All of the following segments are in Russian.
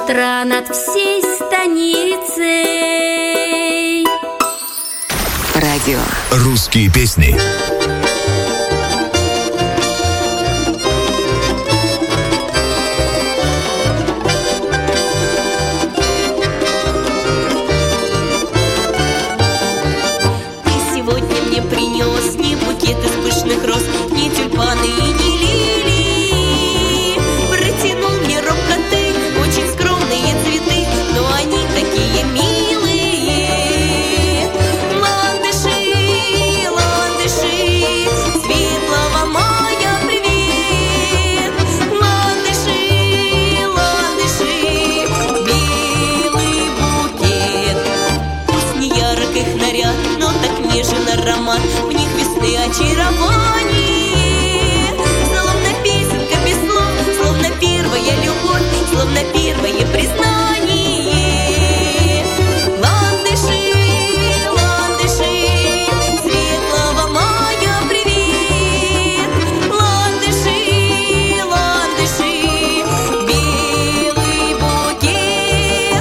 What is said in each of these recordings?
утро над всей станицей. Радио. Русские песни. Ты сегодня мне принес не букет из пышных роз, не тюльпаны и не лилии. Протянул мне робко ты очень скромные цветы, но они такие милые. Ландыши, ландыши, светлого мая привет. Ландыши, ландыши, белый букет. Пусть не ярок их наряд, но так нежен аромат, в них весны очарование. Словно песенка без слов, словно первая любовь, словно первое признание. Ландыши, ландыши, светлого мая привет. Ландыши, ландыши, белый букет.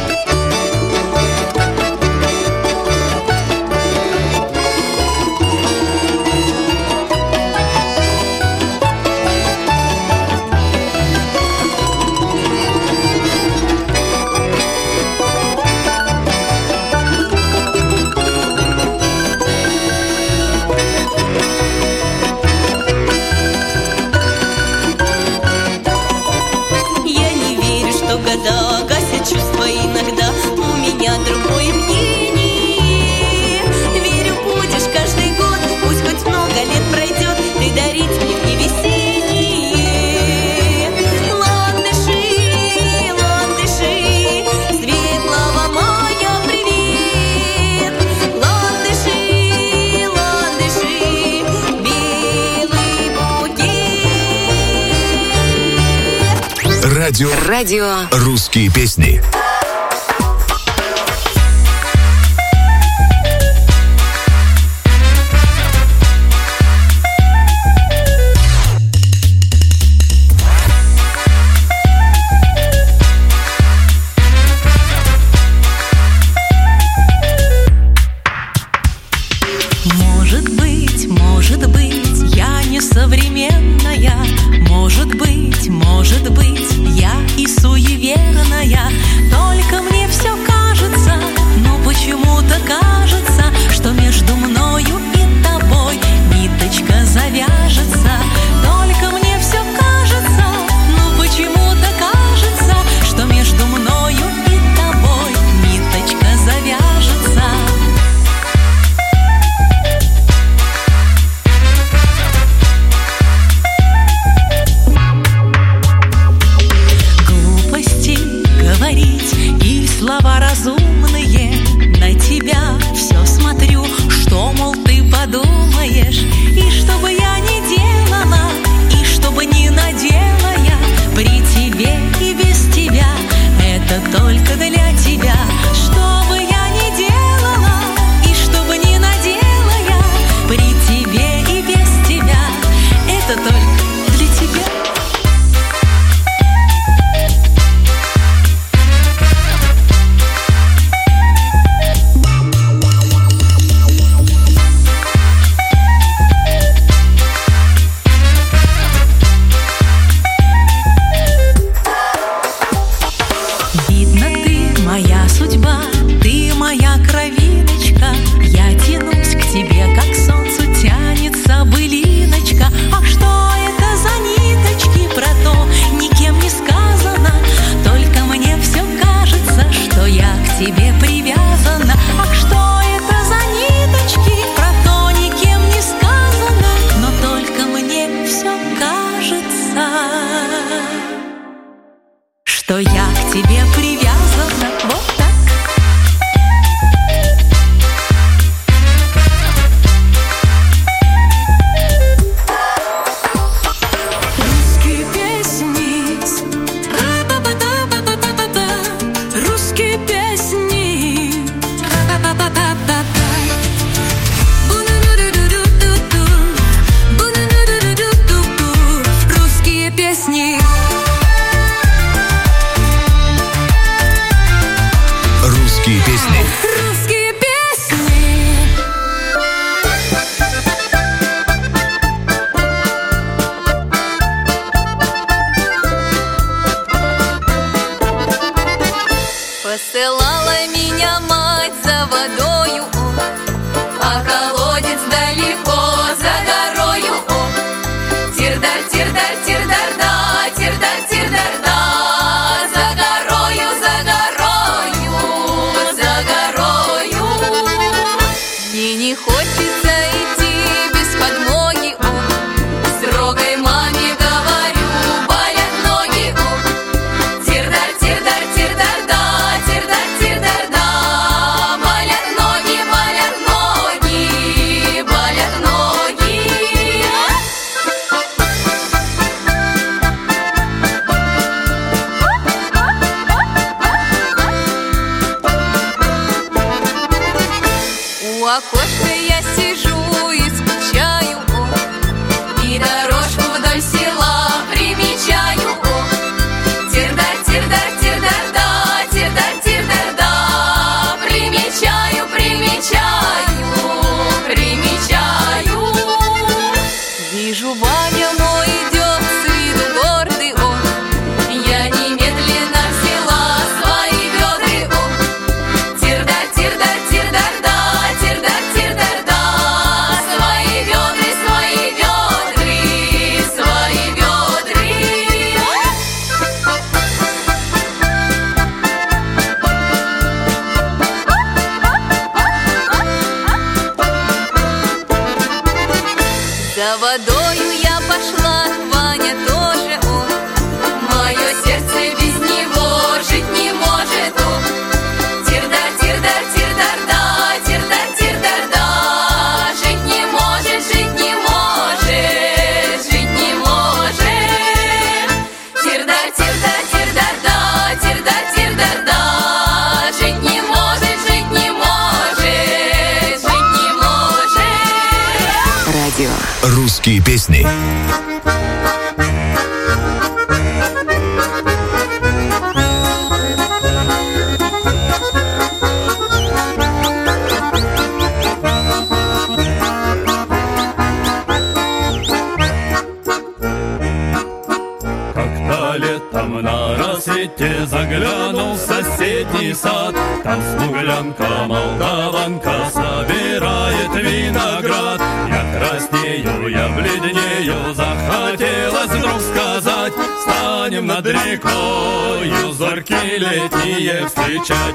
Я не верю, что года гасят чувства иногда. У меня другое мнение. Верю, будешь каждый год, пусть хоть много лет пройдет, ты дарить мне в невесенье. Ландыши, ландыши, светлого мая привет. Ландыши, ландыши, белый букет. Радио. Русские песни. Может быть, я не современная. Может быть, я и суеверная. Только мне все кажется, но почему-то кажется, что между мною и тобой ниточка завяжется. Только мне все кажется, но почему-то кажется, что между мною и тобой ниточка завяжется. не хочется идти без подмоги, о. Строгой маме говорю, болят ноги, о. Тир-дар, тир-дар, тир-дар-да, тир-дар, тир-дар-да. Болят ноги, болят ноги, болят ноги. У окошка я сижу и скучаю, о. И дорожку вдоль села примечаю, о. Тир-дар, тир-дар, тир-дар-да, тир-дар, тир-дар-да. Примечаю, примечаю, примечаю. Вижу, Ваня мой идет с виду гордый, о. Я немедленно взяла свои ведры, о. Тир-дар, тир-дар, тир-дар-да, тир-дар, тир-дар-да. Свои ведры, свои ведры, свои ведры. За водою я пошла, Ваня тоже, о. Мое сердце без него жить не может, о. Тир-дар, тир-дар, тир-дар-да, тир-дар, тир-дар-да. Жить не может, жить не может, жить не может. Тир-дар, тир-дар, тир-дар-да, тир-дар, тир-дар-да. Жить не может, жить не может, жить не может. Радио. Русские песни. Как-то летом на рассвете заглянул в соседний сад. Там смуглянка, молдаванка собирает виноград. Я краснею, я бледнею, захотелось вдруг сказать: станем над рекою зорьки летние встречать.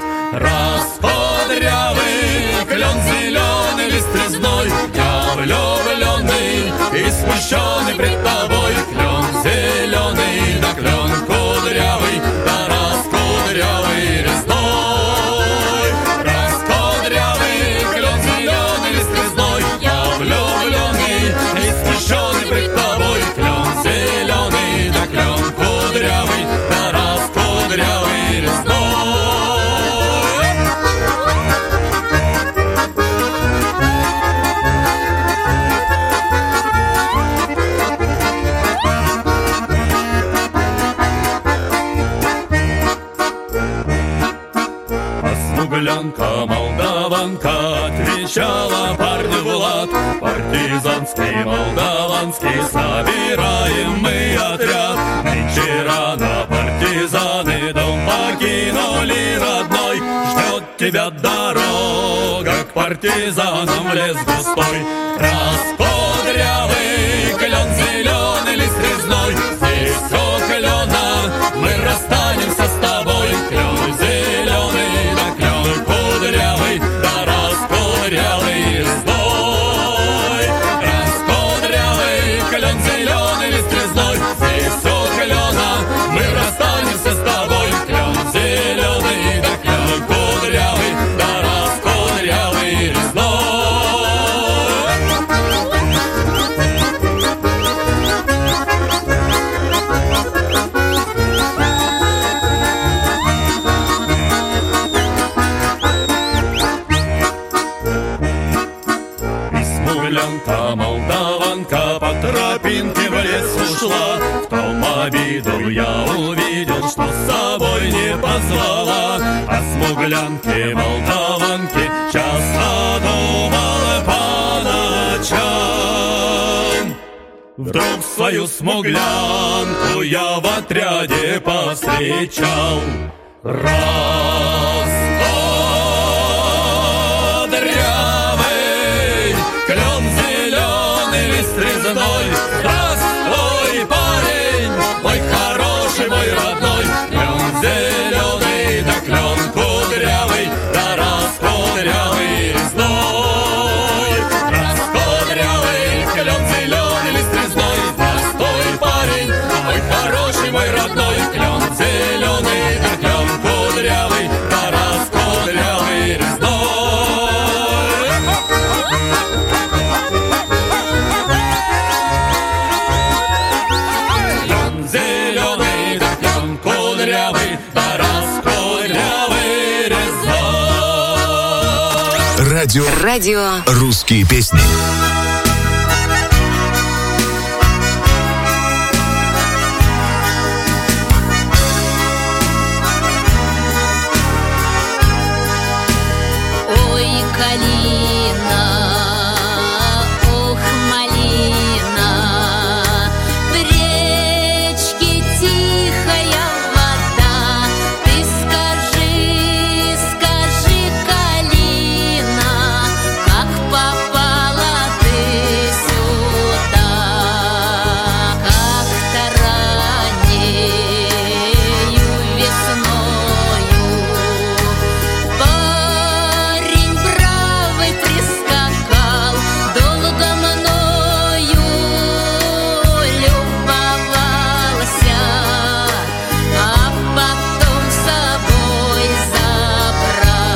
Раскудрявый клен зеленый лист резной, я влюбленный и смущенный пред тобой. Клен зеленый, да клен кудрявый, да раскудрявый резной. Раскудрявый клен зеленый лист резной, я влюбленный и смущенный пред тобой. Клен зеленый, да клен кудрявый, да раскудрявый резной. Смуглянка, молдаванка отвечала парню в лад: партизанский, молдаванский, собираем мы отряд. Нынче рано партизаны дом покинули родной. Ждет тебя дорога к партизанам в лес густой. Раскудрявый клен зеленый лист резной, здесь у клена мы расстанемся с тобой. Клен зеленый, да клен кудрявый, да раскудрявый резной. Раскудрявый клен зеленый лист резной, здесь у клена мы расстанемся с тобой. Клен зеленый, да клен кудрявый, да раскудрявый резной. Смуглянка, молдаванка по тропинке в лес ушла. В том обиду я увидел, что с собой не позвала. А смуглянки, молдаванки часто думала по ночам. Вдруг свою смуглянку я в отряде повстречал. Раскудрявый клен зеленый лист резной. Здравствуй, парень, мой хороший, мой родной. Клен зеленый, да клен кудрявый, да раскудрявый резной. Радио «Русские песни». Ой, калина, ох, малина, в речке тихая вода. Ты скажи, скажи, калина, как попала ты сюда? Как-то раннею весною парень бравый прискакал, долго мною любовался, а потом с собой забрал.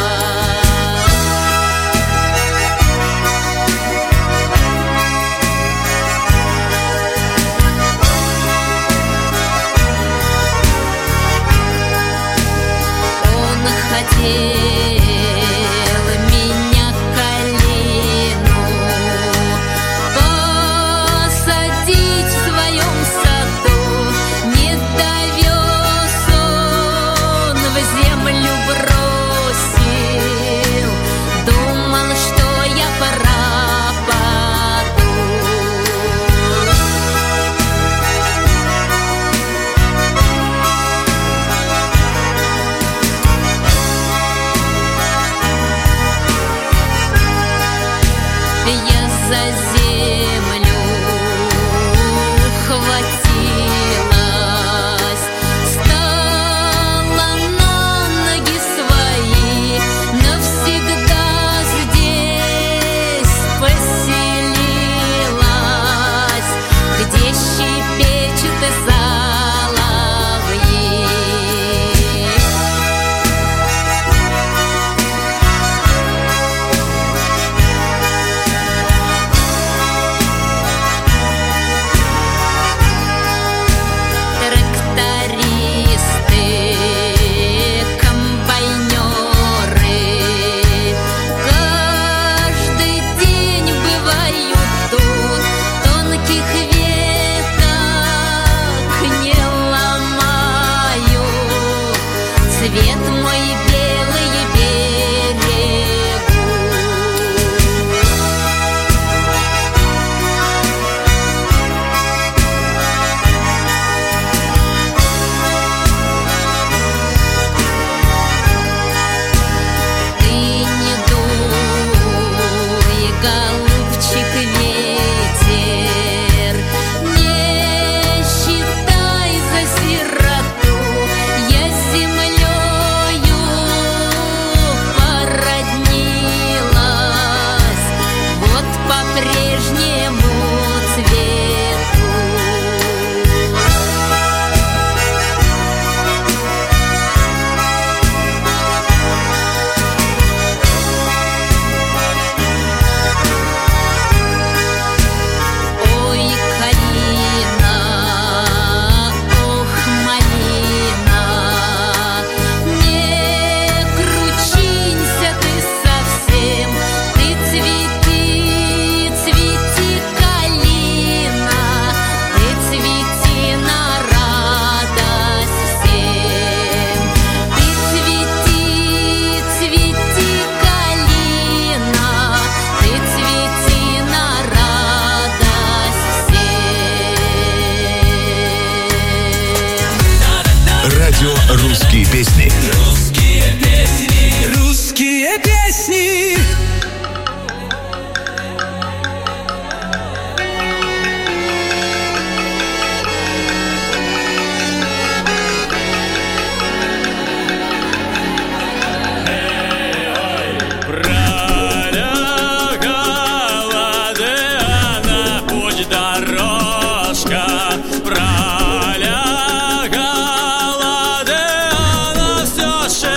Он хотел меня, калину, посадить в своем саду. Не довез он, в землю бросил, думал, что я пропаду. Я за землю хватилась, стала на ноги свои, навсегда здесь поселилась, где щебечут соловьи. Трактористы, комбайнеры каждый день бывают тут, тонких веток не ломают, цвет мой белый берегут. Ты не дуй, голубчик, ветер, не считай за сироту. Я с землею породнилась, вот по прежнему цвету. Ой, калина, ох, малина, не кручинься ты совсем, ты цвети, цвети, калина, ты цвети на радость всем. Ты цвети, цвети, калина, ты цвети на радость всем. Радио «Русские песни». Русские песни. Пролягала она, путь дорожка, пролягала она, все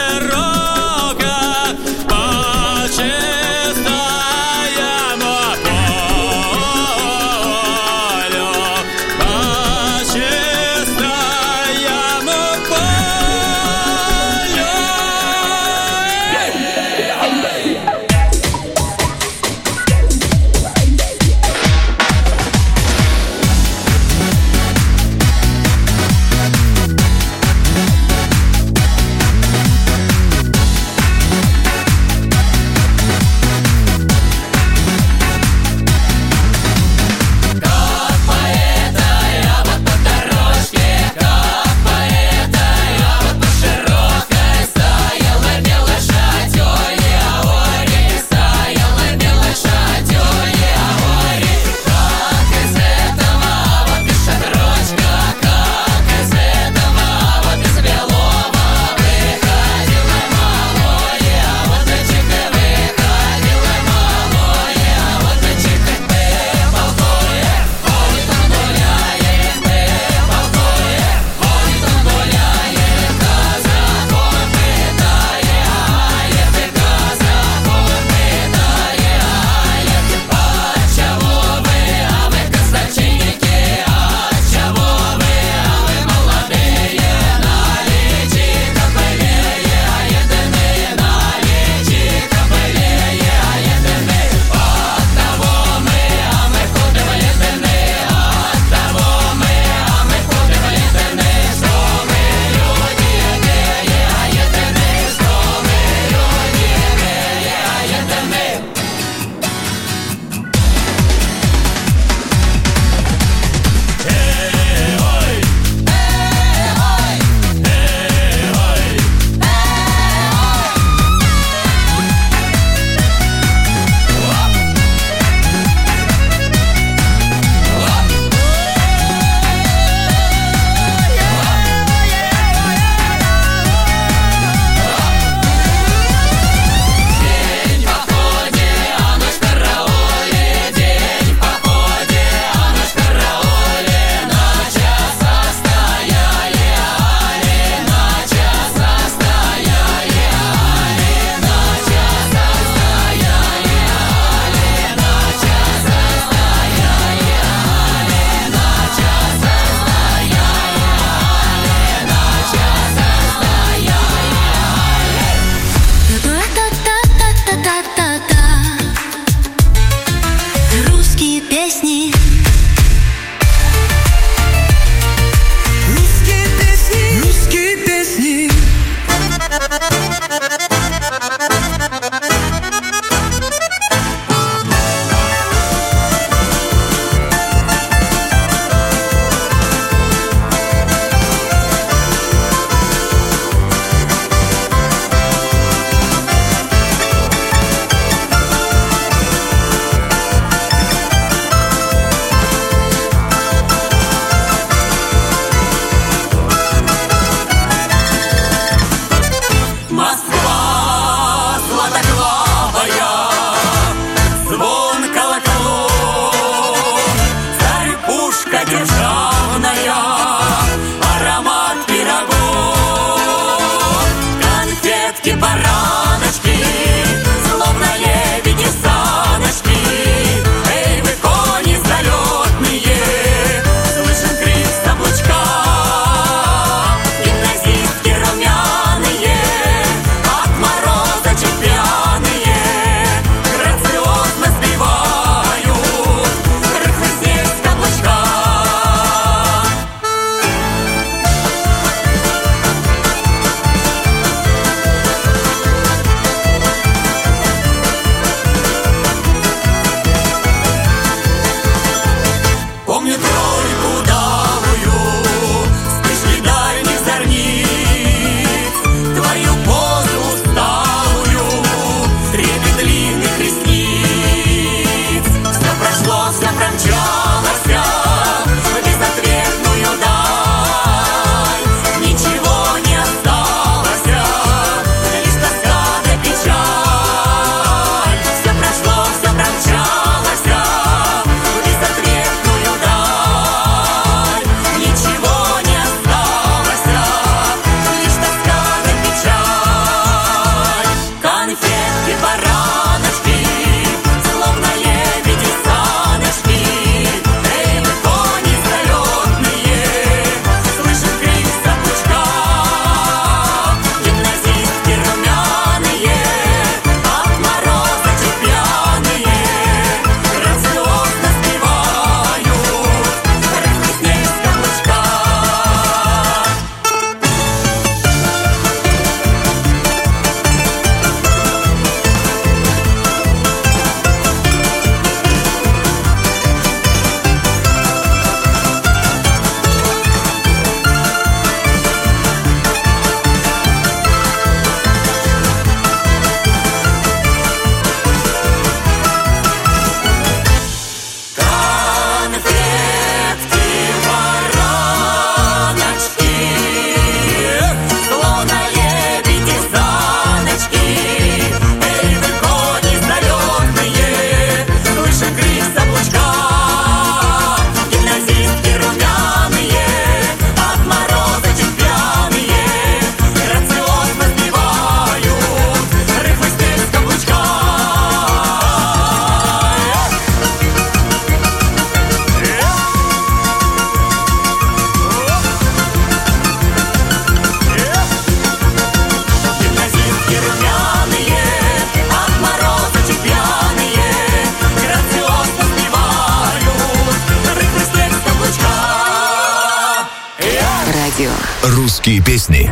Русские песни.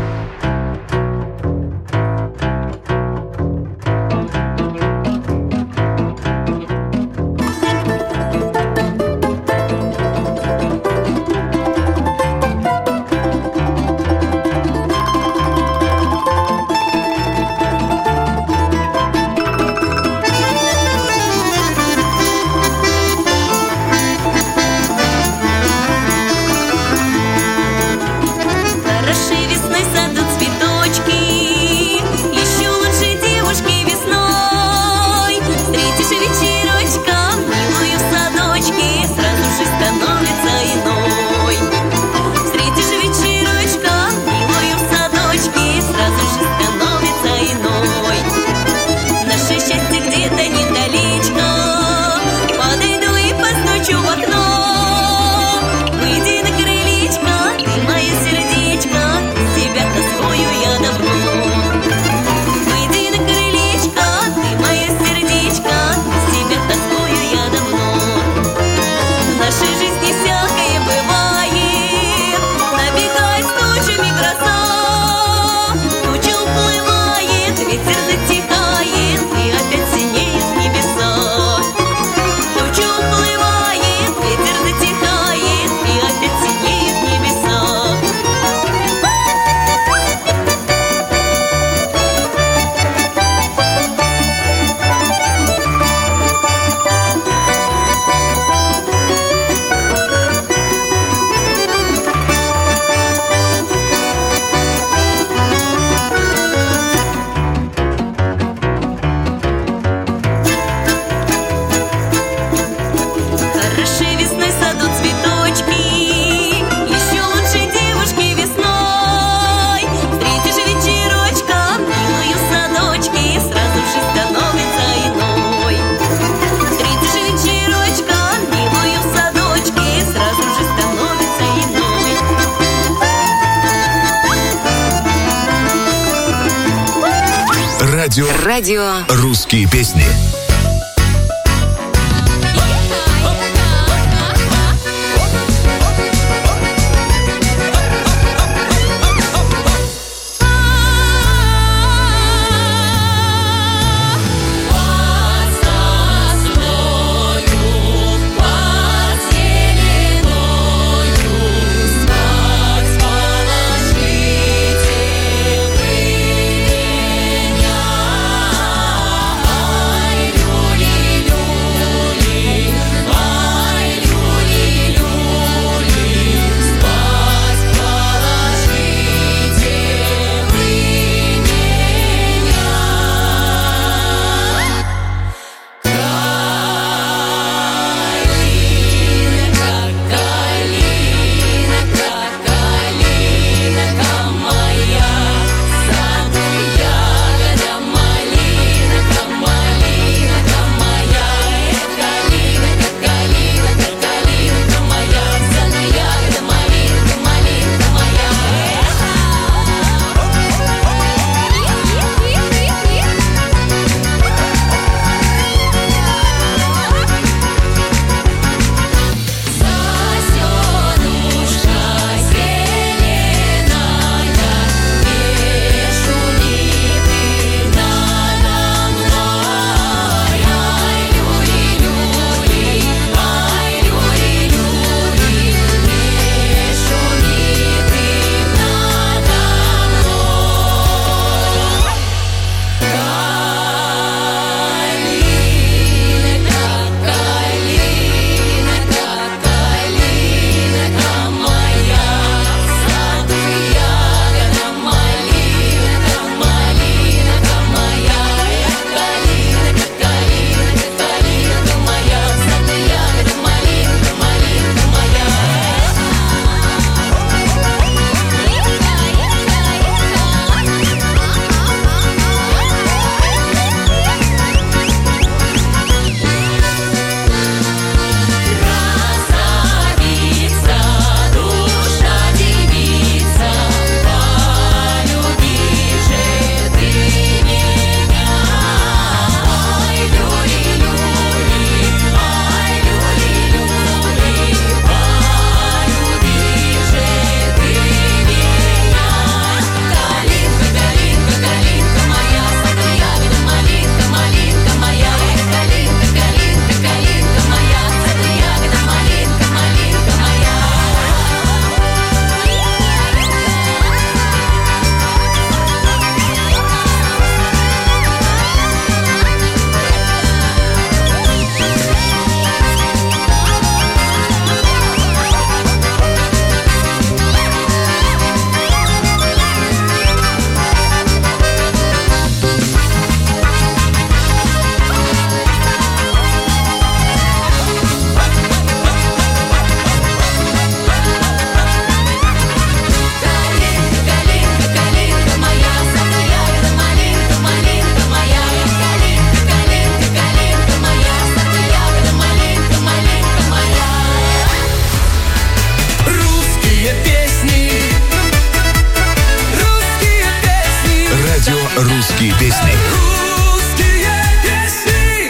Хороши весной садут цветочки, еще лучше девушки весной. Встретишь вечерочком милую в садочке, сразу же становится иной. Встретишь вечерочком милую в садочке, сразу же становится иной. Наше счастье где-то недалечко, подойду и постучу в окно. Выйди на крылечко, ты мое сердечко, тебя тоскую я давно. Выйди на крылечко, ты мое сердечко, тебя тоскую я давно. В нашей жизни всякое бывает, набегает тучами гроза. Туча уплывает, ветер затихает, и опять синеют небеса. Туча уплывает, ветер затихает, и опять синеют небеса. Хороши весной садут цветочки, еще лучше девушки весной. Встретишь вечерочком милую в садочке, сразу же становится иной. Встретишь вечерочком милую в садочке, сразу же становится иной. Радио «Русские песни». Ай, Русские песни. Русские песни.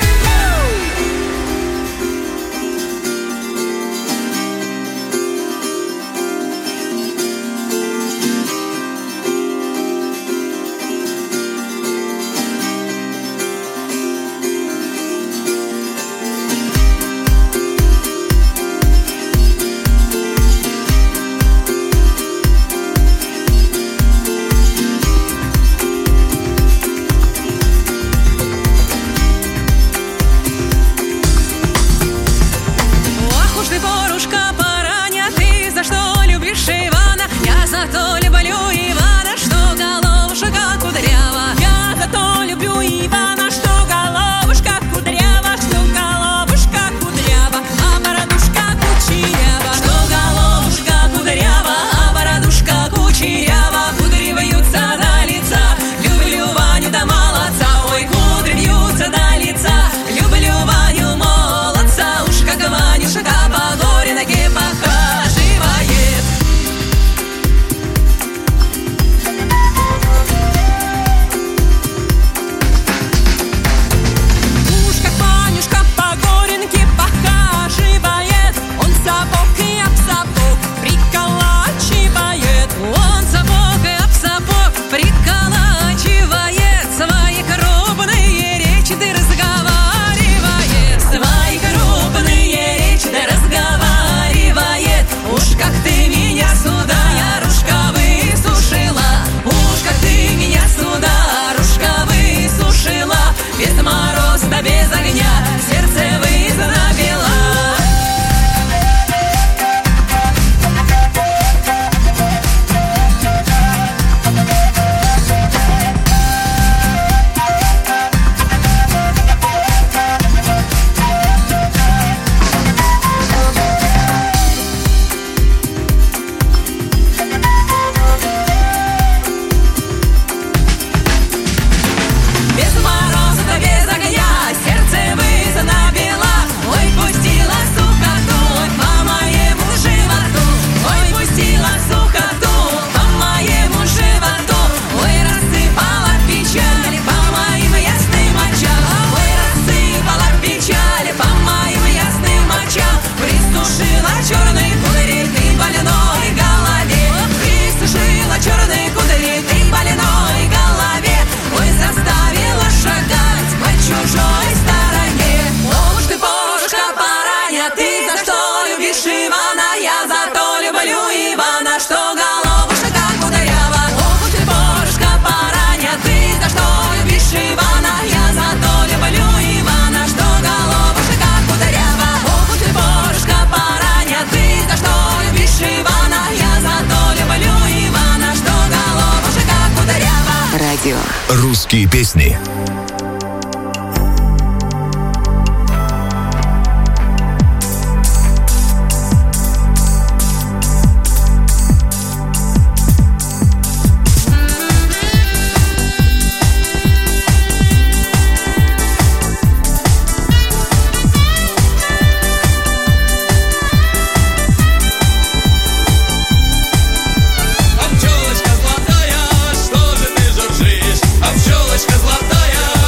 Русские песни. Пчелочка золотая,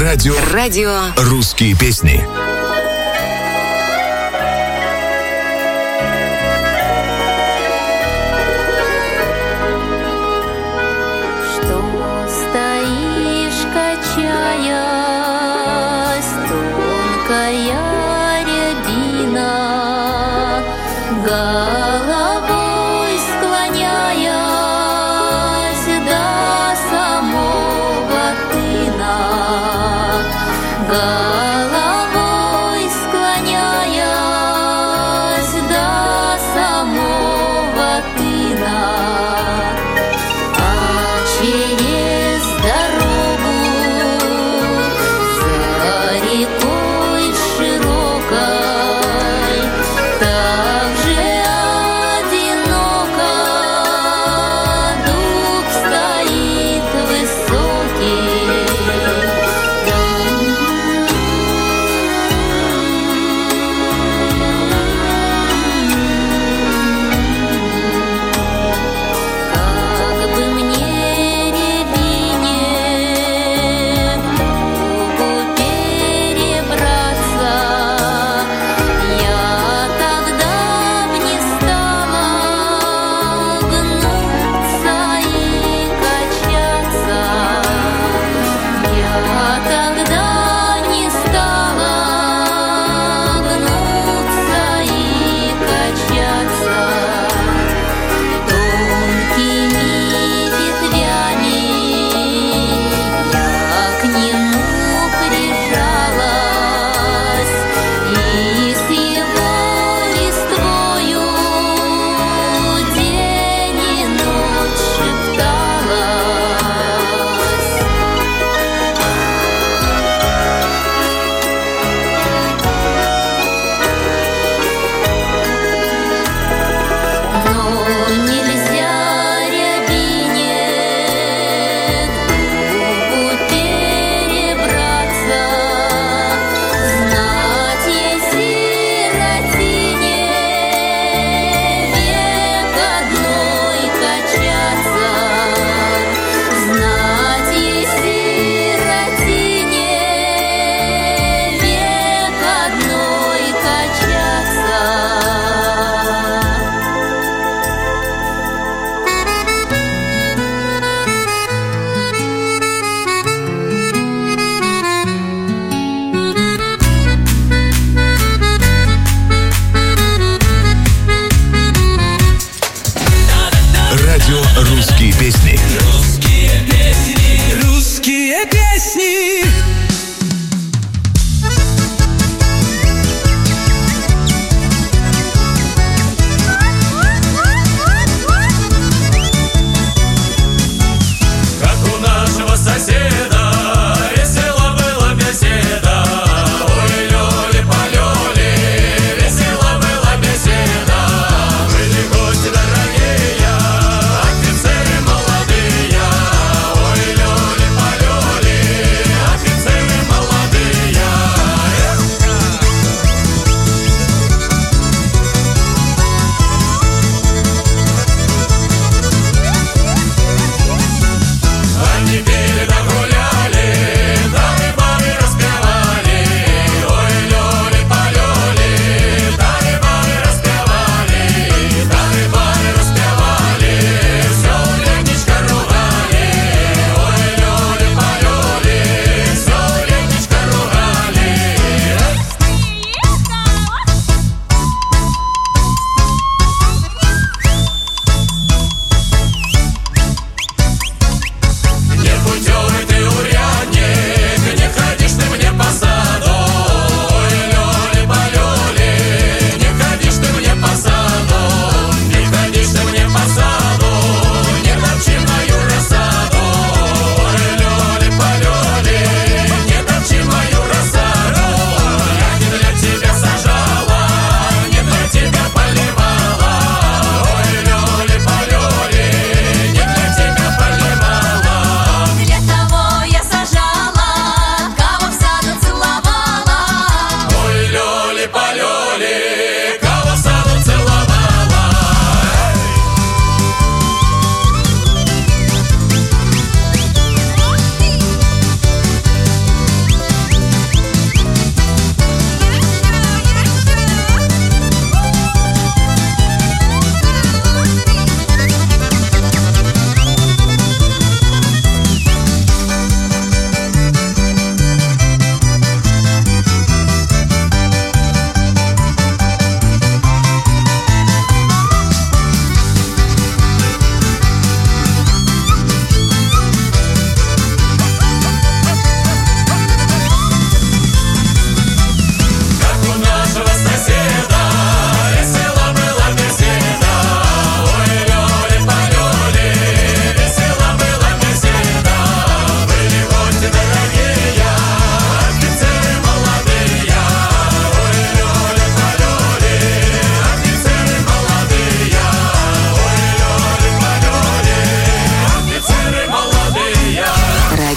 Радио «Русские песни». «Русские песни». Русские песни. Как у нашего соседа весело было беседа. Ой, лёли-полёли, весело была беседа. Были гости дорогие, офицеры молодые. Ой, лёли-полёли, офицеры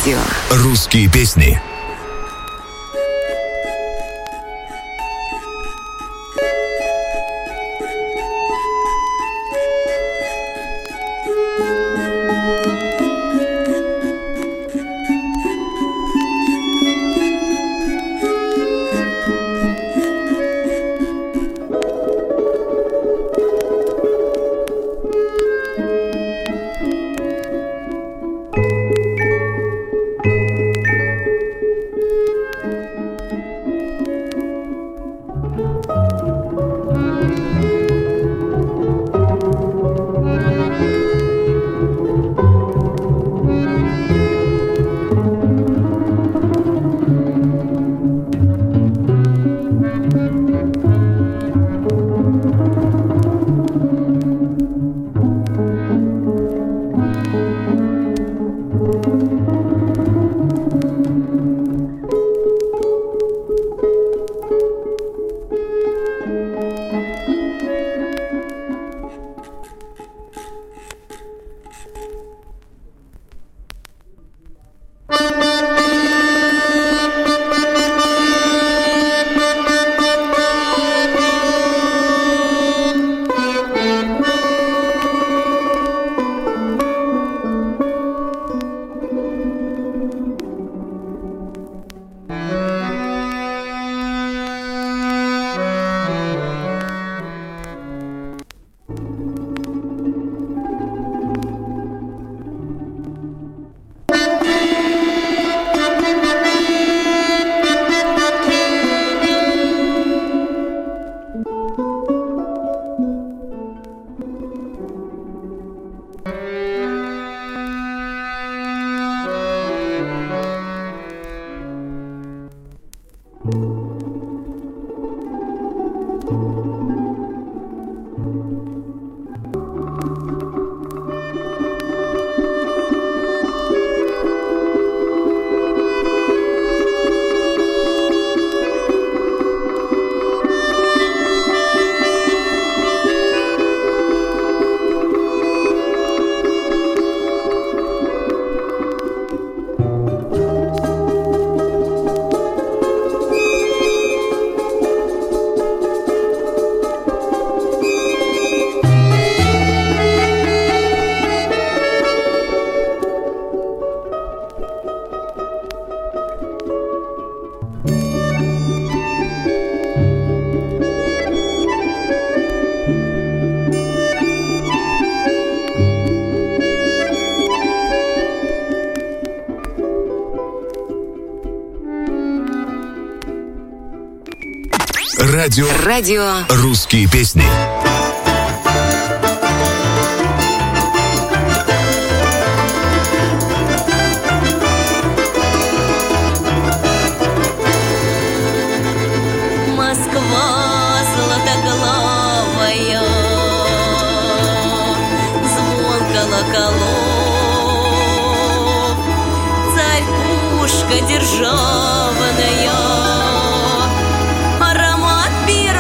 Радио. Русские песни. Радио. Русские песни. Москва златоглавая, звон колоколов, царь-пушка державная, аромат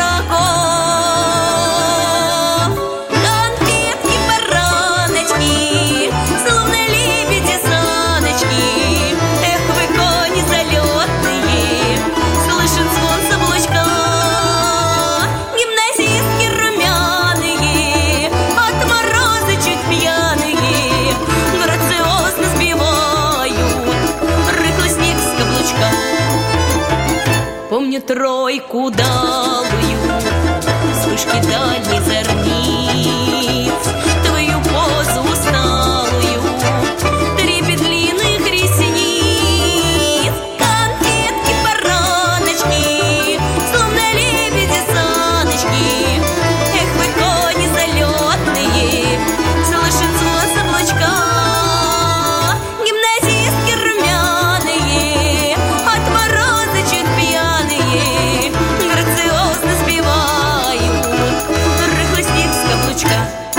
пирогов, конфетки, бараночки, словно лебеди саночки. Эх, вы кони залетные, слышен звон с облучка. Гимназистки румяные, от мороза чуть пьяные, грациозно сбивают рыхлый снег с каблучка. Помню тройку далую, вспышки дальних зорниц, твою позу усталую, трепет длинных ресниц, конфетки, бараночки, словно лебеди саночки. Эх, вы кони залетные, слышен звон с облачка. Гимназистки румяные, от мороза чуть пьяные, грациозно сбивают рыхлый снег с каблучка.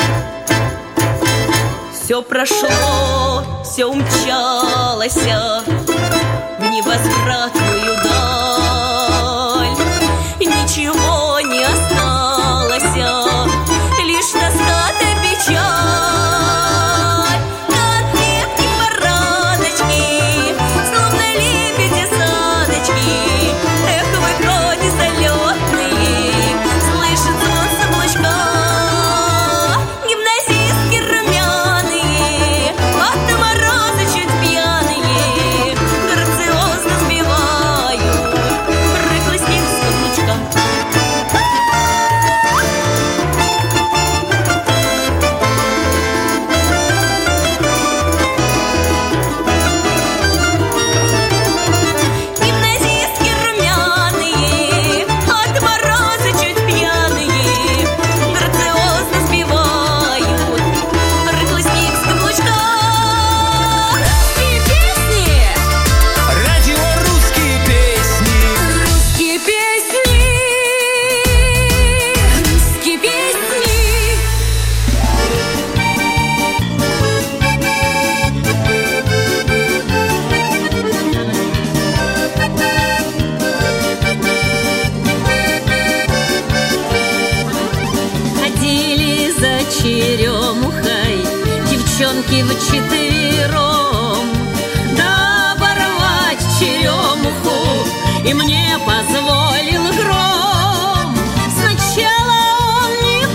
Все прошло, все умчалось в невозвратную даль. Ничего не осталось, лишь тоска да печаль. Конфетки, бараночки, и мне позволил гром. Сначала он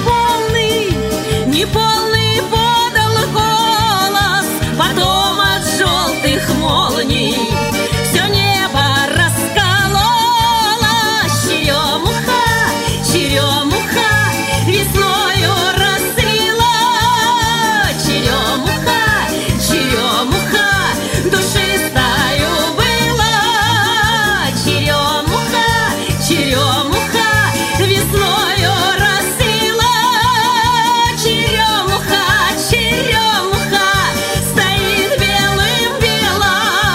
неполный подал голос, потом от желтых молний все небо расколола. Черемуха, весною расцвела. Черемуха, душистою была. Черемуха, весною расцвела. Черемуха, стоит белым-бела.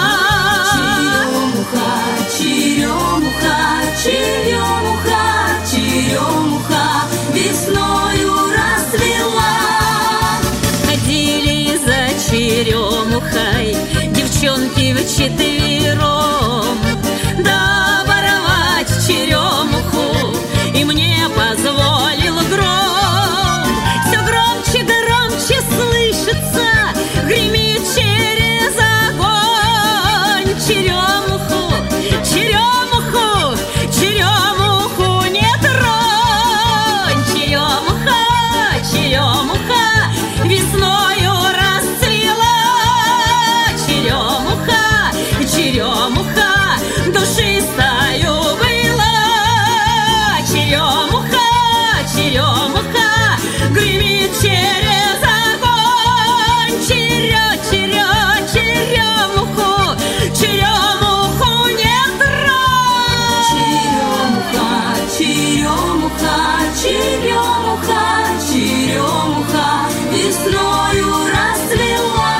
Черемуха, весною расцвела. Ходили за черемухой девчонки вчетвером, да оборвать черемуху и мне позволил гром. Все громче слышится, гремит через огонь. Черемуху не тронь. Черемуха, весною расцвела. Черемуха, душистою была. Черемуха, гремит через огонь. Черемуху не тронь. Черемуха, весною расцвела.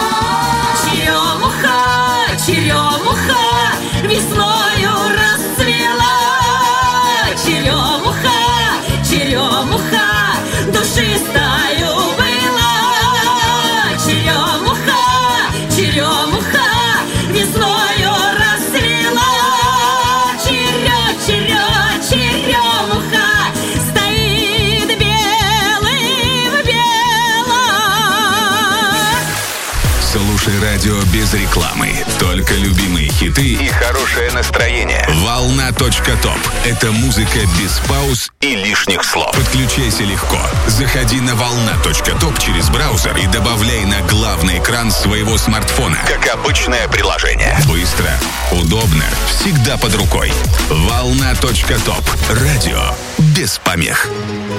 Черемуха, весною расцвела. Черемуха, душистою была. Черемуха, весною расцвела. Черемуха, стоит белым-бела. Слушай радио без рекламы. Только любимые хиты и хорошее настроение. Волна.топ. Это музыка без пауз и лишних слов. Подключайся легко. Заходи на волна.топ через браузер и добавляй на главный экран своего смартфона. Как обычное приложение. Быстро, удобно, всегда под рукой. Волна.топ. Радио без помех.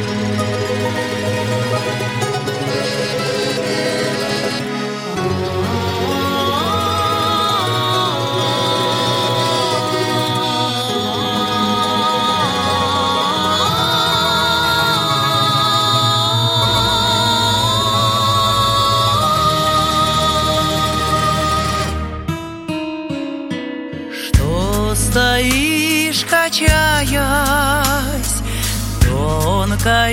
Стоишь, качаясь, тонкая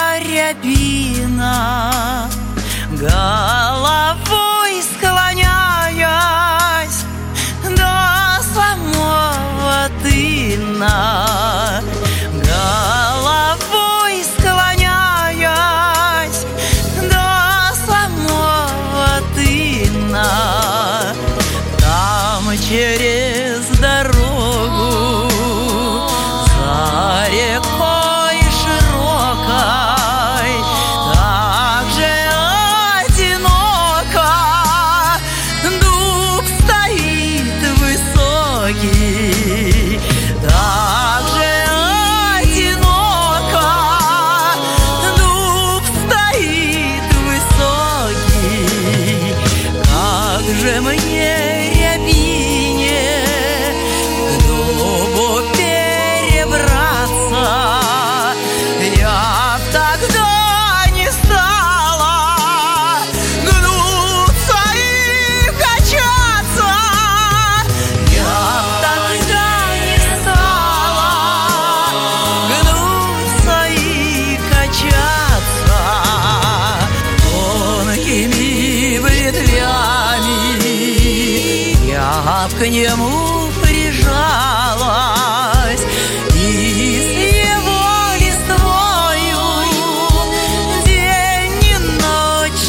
рябина, головой склоняясь до самого тына, головой склоняясь до самого тына. Там через дорогу за рекой широкой так же одиноко дуб стоит высокий, так же одиноко дуб стоит высокий. Как же мне к нему прижалась и с его листвою день и ночь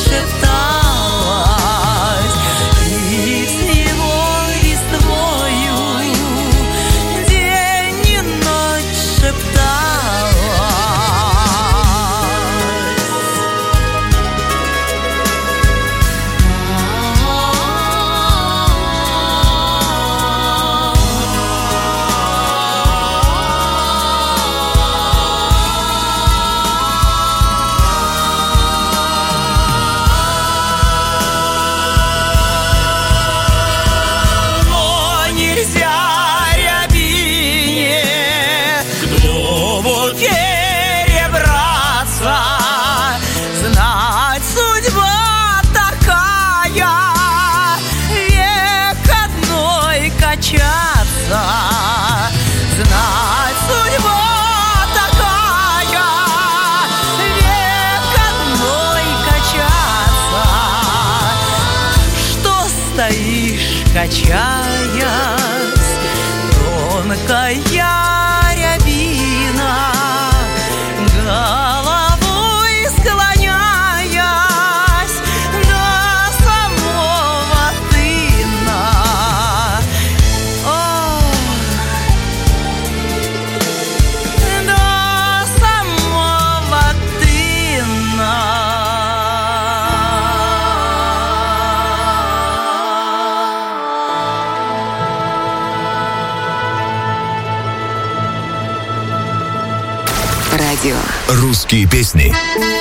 шепталась, и с его листвою стоишь, качаясь, тонкая рябина, головой склоняясь до самого тына. До самого тына. Радио. Русские песни.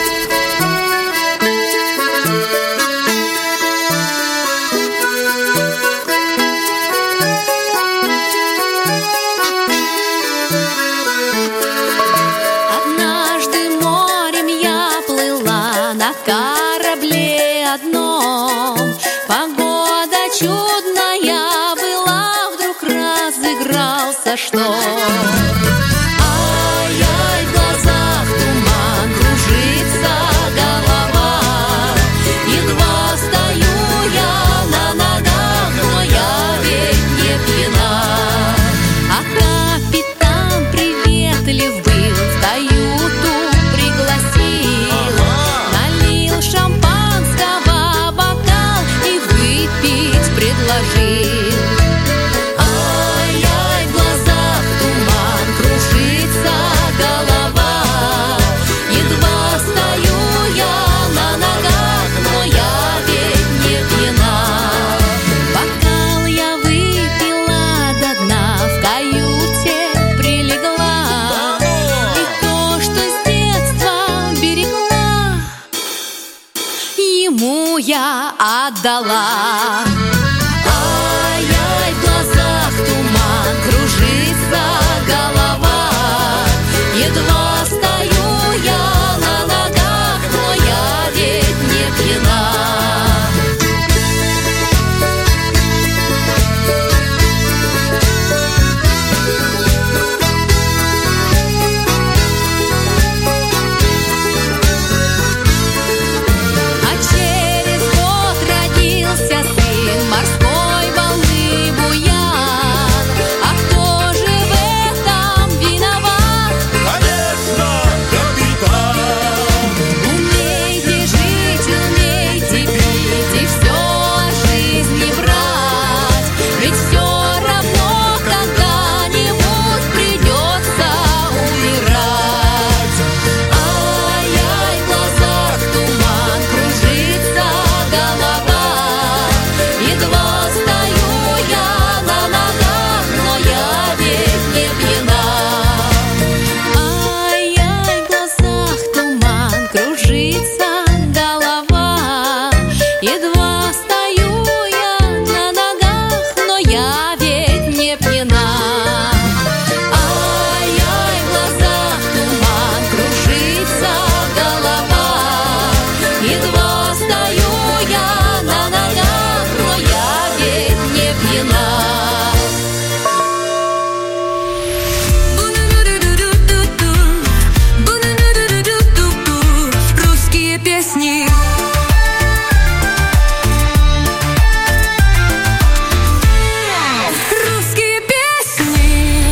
Однажды морем я плыла на корабле одном. Погода чудная была, вдруг разыгрался шторм. Ай-яй, в глазах туман, кружится голова. Едва стою я на ногах, но я ведь не пьяна. А капитан приветлив был, в каюту пригласил, налил шампанского бокал и выпить предложил. Ай-яй, в глазах туман, кружится голова. Едва стою я на ногах, но я ведь не пьяна. Бокал я выпила до дна, в каюте прилегла, и то, что с детства берегла, ему я отдала. Ай-яй, в глазах туман, кружится голова. Едва стою я на ногах, но я ведь не пьяна. А через год родился сын, морской волны буян. А кто же в этом виноват? Конечно, капитан. Умейте жить, умейте пить и все о жизни брать. Ведь все равно когда-нибудь придется умирать. Ай-яй, в глазах туман, кружится голова. Едва стою я на ногах, но я ведь не пьяна. Ай-яй, в глазах туман, кружится голова. Едва стою я на ногах, но я ведь не пьяна. Ай-яй, в глазах туман, кружится голова. Едва стою я на ногах, но я ведь не пьяна. Русские песни. Русские песни.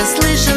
слышал